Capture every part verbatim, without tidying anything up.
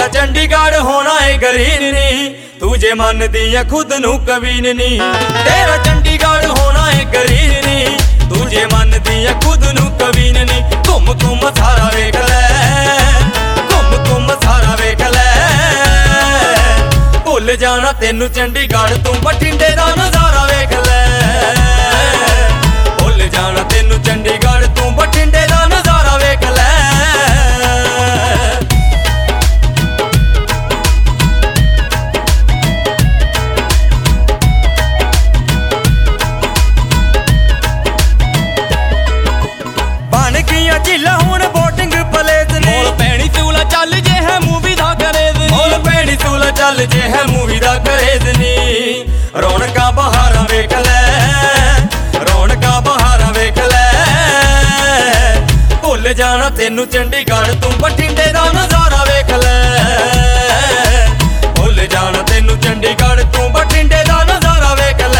तेरा चंडीगढ़ होना है ग्रीन नी, तू जे मनदी है खुद नू कवीन नी। तेरा चंडीगढ़ होना है ग्रीन नी, तू जे मनदी है खुद नू कवीन नी। घुम घुम सारा वेख लै, घुम घुम सारा वेख लै, भुल जाना तेनू चंडीगढ़ तू बठिंडे दा नजारा वेख लै। भुल जाना तेनू चंडीगढ़ तू बठिंडे दा नजारा वेख लै। झील हुण बोटिंग प्लेस नी, मोल पैनी सूला चल जे है मूवी दा करेज नी। मोल पैनी सूला चल जे है मूवी दा करेज नी। रौनकां बहारां वेख लै, रौनकां बहारां वेख लै, भुल जाना तेनू चंडीगढ़ तू बठिंडे दा नजारा वेख लै। भुल जाना तेनू चंडीगढ़ तू बठिंडे दा नजारा वेख लै।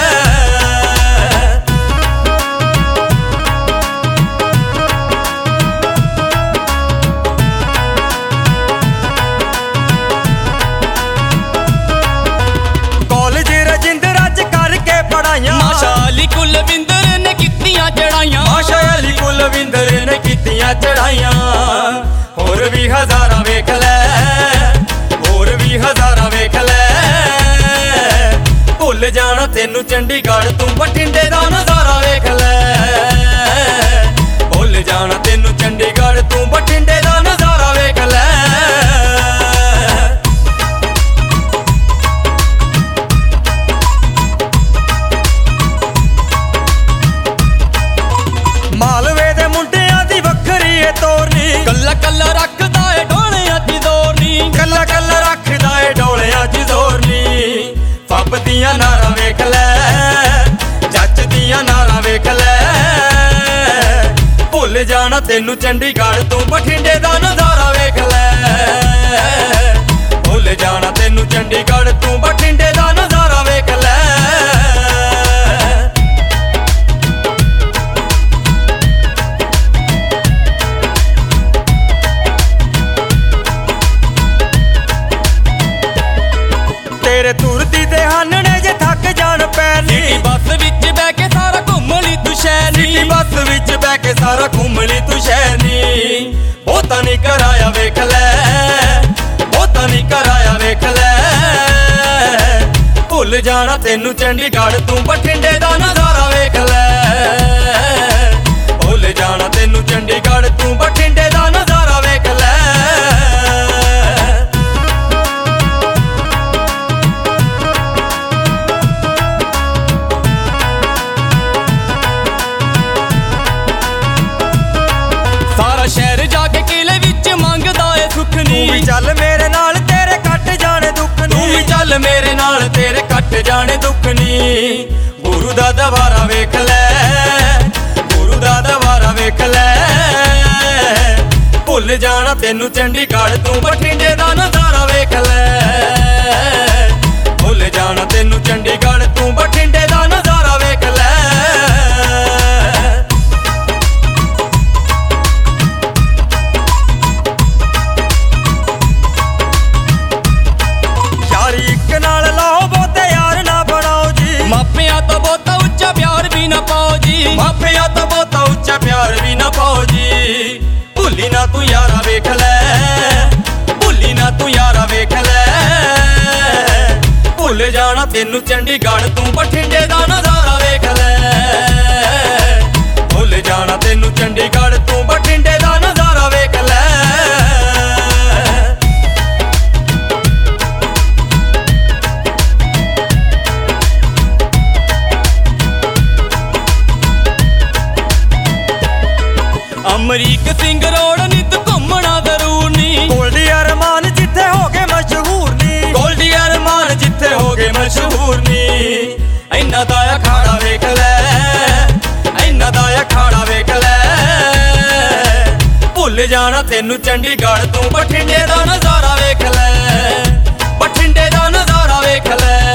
माशा अली कुलविंदर ने कीतियां चढ़ाइयां, माशा अली कुलविंदर ने कीतियां चढ़ाइयां। होर भी हजारां वेख लै, होर भी हजारां वेख लै, भुल जाना तेनू चंडीगढ़ तू बठिंडे दा नजारा वेख लै। भुल जाना तेनू चंडीगढ़ तू बठिंडे दा नजारा वेख लै। मालवे दे मुंडियां दी वखरी है तोरनी, कल्ला कल्ला रखदा है डोलियां च जोर नी। कल्ला कल्ला रखदा है डोलियां च जोर नी। फब दियां नारां वेख लै, जच दियां नारां वेख लै, भुल जाना तेनू चंडीगढ़ तू बठिंडे दा नजारा वेख लै। भुल जाना तेनू चंडीगढ़ तू बठिंडे दा नजारा वेख लै। तेरे तुरदी दे हानने जे थक जान पैर नी, सिटी बस विच बैठ के सारा घूम ली तू शहर नी। सिटी बस विच बैठ के सारा घूम ली तू शहर नी। बहुता नहीं कराया वेख लै, बहुता नहीं कराया वेख लै, भुल जाना तेनू चंडीगढ़ तू बठिंडे दा नजारा वेख लै। भुल जाना तेनू चंडीगढ़ तू बठिंडे दा नजारा वेख लै। शहर जाके किले विच मंगदा है सुख नी, तू भी चल मेरे नाल तेरे कट जाने दुख नी। तू भी चल मेरे नाल तेरे कट जाने दुख नी। गुरु दा दवारा वेख लै, गुरु दा दवारा वेख लै, भुल जाना तेनू चंडीगढ़ तू बठिंडे दा नजारा वेख लै। भुल जाना तेनू चंडीगढ़ तू बठिंडे दा नजारा वेख लै। मापिया तो बहुता उच्चा प्यार भी ना पाओ जी। भुली ना तू यारा वेख लै, भुली ना तू यारा वेख लै, भुल जाना तेनू चंडीगढ़ तू बठिंडे दा नजारा वेख लै। भुल जाना तेनू चंडीगढ़ तू बठिंडे दा नजारा वेख लै। अमरीक सिंह रोड नित घूमना जरूर नी, गोल्डी अरमान जिथे हो गए मशहूर नी। गोल्डी अरमान जिथे हो गए मशहूर नी। इन्ना दा अखाड़ा वेख लै, इन्ना दा अखाड़ा वेख लै, भुल जाना तेनू चंडीगढ़ तू बठिंडे दा नजारा वेख लै। बठिंडे दा नजारा वेख लै।